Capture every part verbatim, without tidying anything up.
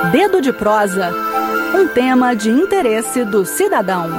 Dedo de prosa. Um tema de interesse do cidadão.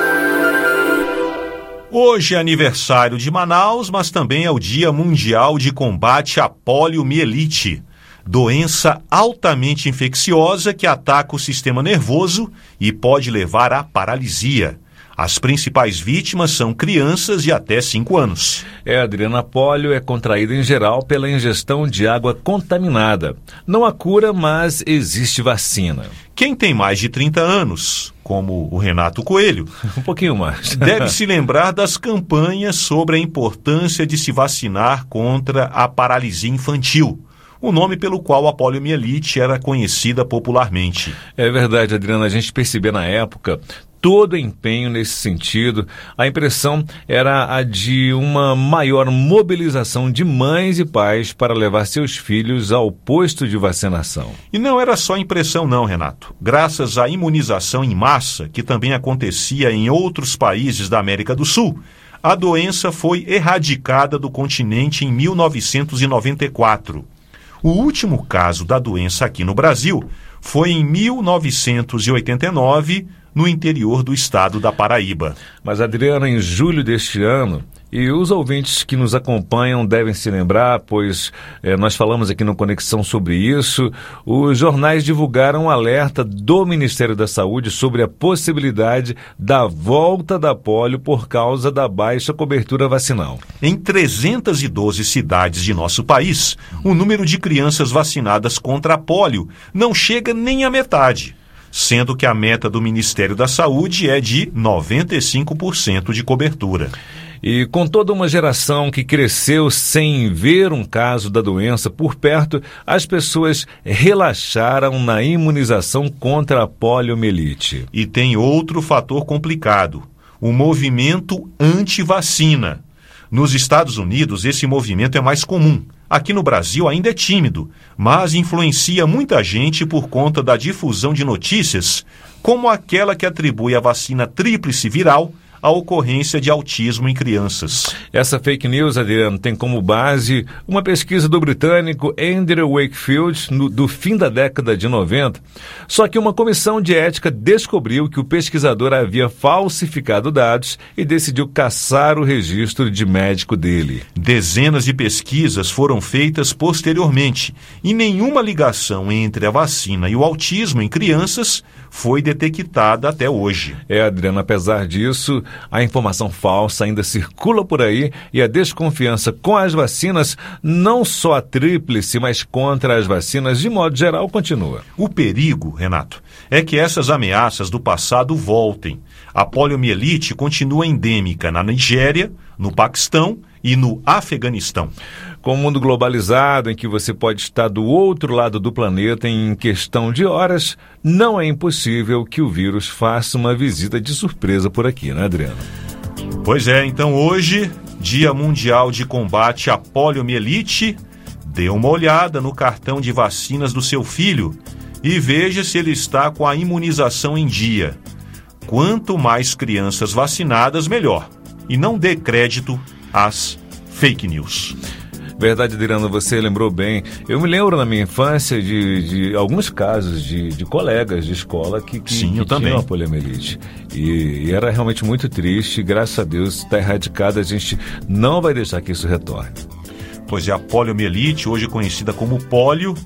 Hoje é aniversário de Manaus, mas também é o Dia Mundial de Combate à Poliomielite, doença altamente infecciosa que ataca o sistema nervoso e pode levar à paralisia. As principais vítimas são crianças de até cinco anos. É, Adriana, a polio é contraída em geral pela ingestão de água contaminada. Não há cura, mas existe vacina. Quem tem mais de trinta anos, como o Renato Coelho, um pouquinho mais, deve se lembrar das campanhas sobre a importância de se vacinar contra a paralisia infantil, o nome pelo qual a poliomielite era conhecida popularmente. É verdade, Adriana, a gente percebeu na época todo empenho nesse sentido. A impressão era a de uma maior mobilização de mães e pais para levar seus filhos ao posto de vacinação. E não era só impressão não, Renato. Graças à imunização em massa, que também acontecia em outros países da América do Sul, a doença foi erradicada do continente em mil novecentos e noventa e quatro. O último caso da doença aqui no Brasil foi em mil novecentos e oitenta e nove, no interior do estado da Paraíba. Mas, Adriana, em julho deste ano, e os ouvintes que nos acompanham devem se lembrar, pois eh, nós falamos aqui no Conexão sobre isso, os jornais divulgaram um alerta do Ministério da Saúde sobre a possibilidade da volta da polio por causa da baixa cobertura vacinal. Em trezentas e doze cidades de nosso país, o número de crianças vacinadas contra a polio não chega nem à metade, sendo que a meta do Ministério da Saúde é de noventa e cinco por cento de cobertura. E com toda uma geração que cresceu sem ver um caso da doença por perto, as pessoas relaxaram na imunização contra a poliomielite. E tem outro fator complicado, o movimento anti-vacina. Nos Estados Unidos, esse movimento é mais comum. Aqui no Brasil ainda é tímido, mas influencia muita gente por conta da difusão de notícias, como aquela que atribui a vacina tríplice viral à ocorrência de autismo em crianças. Essa fake news, Adriano, tem como base uma pesquisa do britânico Andrew Wakefield no, do fim da década de noventa. Só que uma comissão de ética descobriu que o pesquisador havia falsificado dados e decidiu caçar o registro de médico dele. Dezenas de pesquisas foram feitas posteriormente e nenhuma ligação entre a vacina e o autismo em crianças foi detectada até hoje. É, Adriano, apesar disso, a informação falsa ainda circula por aí e a desconfiança com as vacinas, não só a tríplice, mas contra as vacinas de modo geral, continua. O perigo, Renato, é que essas ameaças do passado voltem. A poliomielite continua endêmica na Nigéria, no Paquistão e no Afeganistão. Com o mundo globalizado, em que você pode estar do outro lado do planeta em questão de horas, não é impossível que o vírus faça uma visita de surpresa por aqui, né, Adriano? Pois é, então hoje, Dia Mundial de Combate à Poliomielite, dê uma olhada no cartão de vacinas do seu filho e veja se ele está com a imunização em dia. Quanto mais crianças vacinadas, melhor. E não dê crédito às fake news. Verdade, Adriano, você lembrou bem. Eu me lembro na minha infância de, de alguns casos de, de colegas de escola que, que, Sim, que eu também. tinham a poliomielite. E, e era realmente muito triste. Graças a Deus está erradicado. A gente não vai deixar que isso retorne. Pois é, a poliomielite, hoje conhecida como pólio,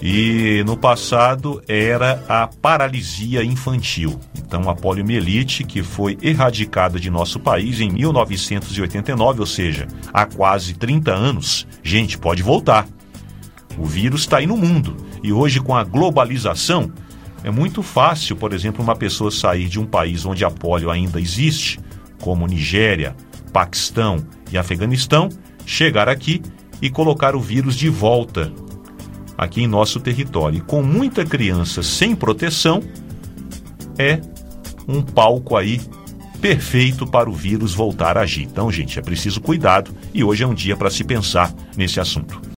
e no passado era a paralisia infantil. Então a poliomielite, que foi erradicada de nosso país em mil novecentos e oitenta e nove, ou seja, há quase trinta anos, gente, pode voltar. O vírus está aí no mundo e hoje com a globalização é muito fácil, por exemplo, uma pessoa sair de um país onde a polio ainda existe, como Nigéria, Paquistão e Afeganistão, chegar aqui e colocar o vírus de volta aqui em nosso território. E com muita criança sem proteção, é um palco aí perfeito para o vírus voltar a agir. Então, gente, é preciso cuidado e hoje é um dia para se pensar nesse assunto.